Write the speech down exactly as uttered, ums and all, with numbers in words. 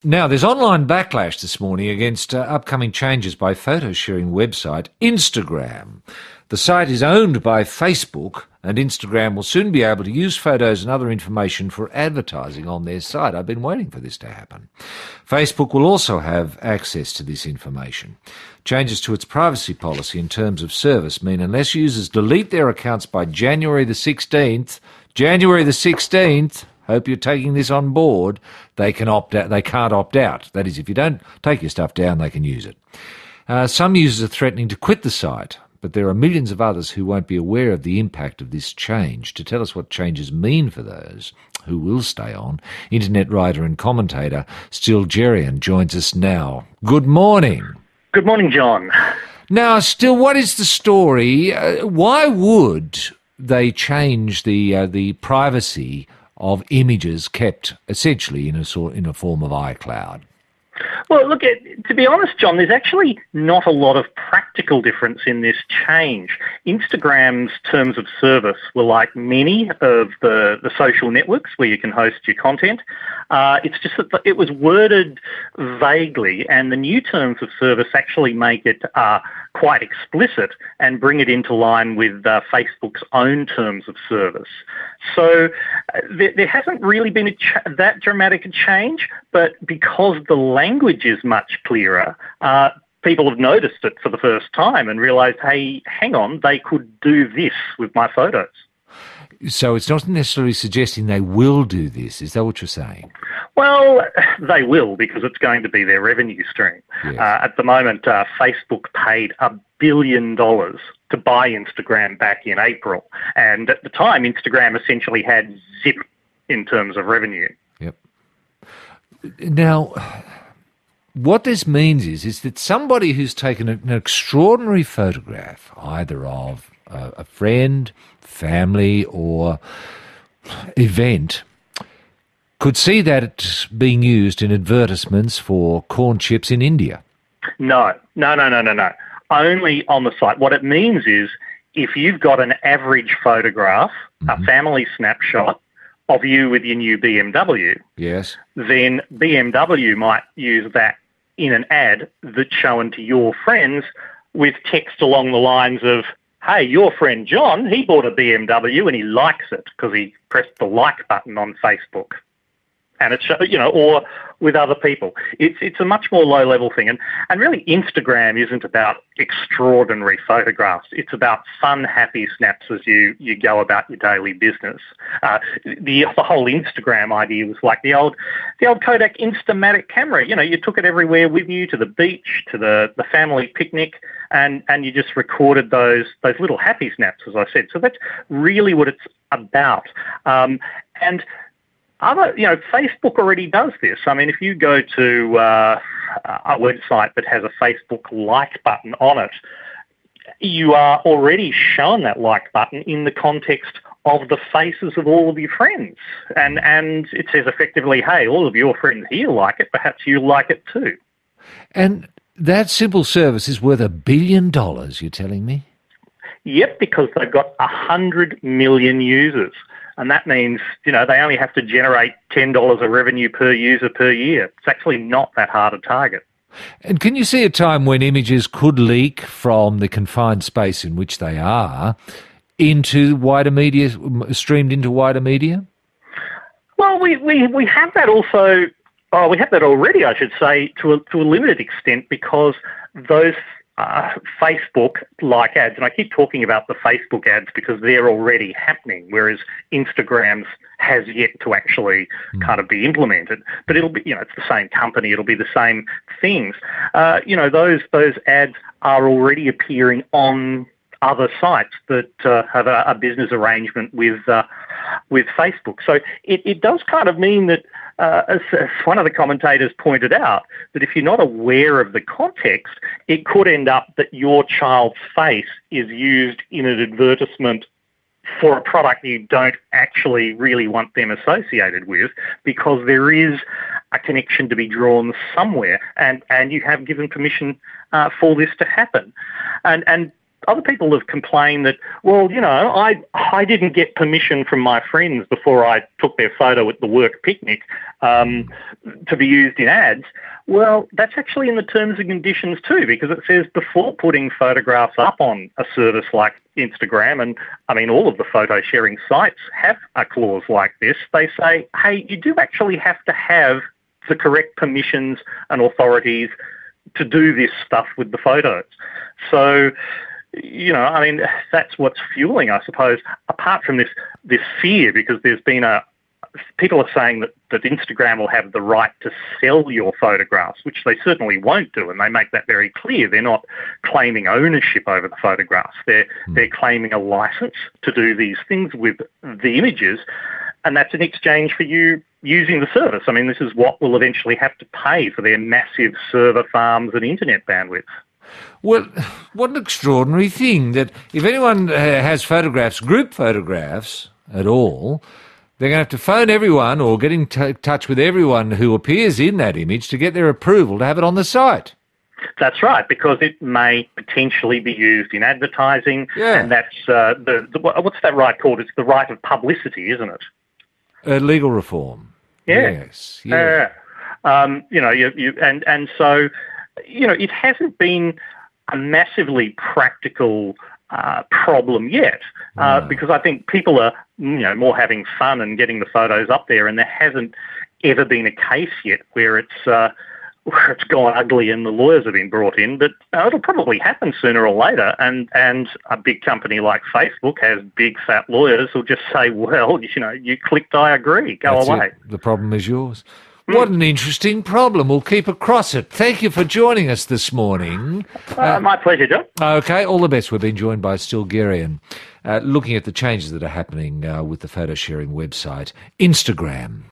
Now, there's online backlash this morning against uh, upcoming changes by photo-sharing website Instagram. The site is owned by Facebook, and Instagram will soon be able to use photos and other information for advertising on their site. I've been waiting for this to happen. Facebook will also have access to this information. Changes to its privacy policy in terms of service mean unless users delete their accounts by January the sixteenth, January the sixteenth, hope you're taking this on board, they can opt out. They can't opt out. That is, if you don't take your stuff down, they can use it. Uh, some users are threatening to quit the site, but there are millions of others who won't be aware of the impact of this change. To tell us what changes mean for those who will stay on, internet writer and commentator Still Jerian joins us now. Good morning. Good morning, John. Now, Still, what is the story? Uh, why would they change the uh, the privacy of images kept essentially in a sort in a form of iCloud? Well, look, it, to be honest, John, there's actually not a lot of practical difference in this change. Instagram's terms of service were like many of the, the social networks where you can host your content. Uh, it's just that it was worded vaguely, and the new terms of service actually make it uh, quite explicit and bring it into line with uh, Facebook's own terms of service. So uh, there, there hasn't really been a ch- that dramatic a change, but because the language is much clearer, uh, people have noticed it for the first time and realised, hey, hang on, they could do this with my photos. So it's not necessarily suggesting they will do this. Is that what you're saying? Well, they will, because it's going to be their revenue stream. Yes. Uh, at the moment, uh, Facebook paid a billion dollars to buy Instagram back in April. And at the time, Instagram essentially had zip in terms of revenue. Yep. Now, what this means is, is that somebody who's taken an extraordinary photograph, either of a, a friend, family, or event, could see that it's being used in advertisements for corn chips in India. No, no, no, no, no, no. Only on the site. What it means is if you've got an average photograph, mm-hmm. a family snapshot of you with your new B M W, yes, then B M W might use that in an ad that's shown to your friends with text along the lines of, hey, your friend John, he bought a B M W and he likes it because he pressed the like button on Facebook. And it's, you know, or with other people. It's it's a much more low-level thing. And, and really, Instagram isn't about extraordinary photographs. It's about fun, happy snaps as you, you go about your daily business. Uh, the the whole Instagram idea was like the old the old Kodak Instamatic camera. You know, you took it everywhere with you, to the beach, to the, the family picnic, and, and you just recorded those those little happy snaps, as I said. So that's really what it's about. Um, and Other, you know, Facebook already does this. I mean, if you go to uh, a website that has a Facebook like button on it, you are already shown that like button in the context of the faces of all of your friends. And, and it says effectively, hey, all of your friends here like it, perhaps you like it too. And that simple service is worth a billion dollars, you're telling me? Yep, because they've got one hundred million users. And that means, you know, they only have to generate ten dollars of revenue per user per year. It's actually not that hard a target. And can you see a time when images could leak from the confined space in which they are into wider media, streamed into wider media? Well, we, we, we have that also, oh, we have that already, I should say, to a, to a limited extent, because those Uh, Facebook-like ads, and I keep talking about the Facebook ads because they're already happening, whereas Instagram's has yet to actually mm. kind of be implemented. But it'll be, you know, it's the same company, it'll be the same things. Uh, you know, those those ads are already appearing on other sites that uh, have a, a business arrangement with uh, with Facebook. So it, it does kind of mean that, uh, as, as one of the commentators pointed out, that if you're not aware of the context, it could end up that your child's face is used in an advertisement for a product you don't actually really want them associated with, because there is a connection to be drawn somewhere, and, and you have given permission uh, for this to happen. And, and other people have complained that, well, you know, I I didn't get permission from my friends before I took their photo at the work picnic um, to be used in ads. Well, that's actually in the terms and conditions too, because it says before putting photographs up on a service like Instagram, and I mean all of the photo sharing sites have a clause like this, they say, hey, you do actually have to have the correct permissions and authorities to do this stuff with the photos. So, you know, I mean, that's what's fueling, I suppose, apart from this this fear, because there's been a, people are saying that, that Instagram will have the right to sell your photographs, which they certainly won't do, and they make that very clear. They're not claiming ownership over the photographs. They're, mm. they're claiming a license to do these things with the images, and that's in exchange for you using the service. I mean, this is what we'll eventually have to pay for their massive server farms and internet bandwidth. Well, what an extraordinary thing that if anyone uh, has photographs, group photographs at all, they're going to have to phone everyone or get in t- touch with everyone who appears in that image to get their approval to have it on the site. That's right, because it may potentially be used in advertising, yeah. and that's uh, the, the what's that right called? It's the right of publicity, isn't it? Uh, legal reform. Yeah. Yes. Yeah. Uh, um, you know, you, you and and so, you know, it hasn't been a massively practical uh, problem yet, uh, no. because I think people are, you know, more having fun and getting the photos up there, and there hasn't ever been a case yet where it's uh, where it's gone ugly and the lawyers have been brought in. But uh, it'll probably happen sooner or later, and and a big company like Facebook has big fat lawyers who'll just say, well, you know, you clicked, I agree, go That's away. It. The problem is yours. What an interesting problem. We'll keep across it. Thank you for joining us this morning. Uh, uh, my pleasure, John. Okay, all the best. We've been joined by Stilgherrian, uh, looking at the changes that are happening uh, with the photo sharing website, Instagram.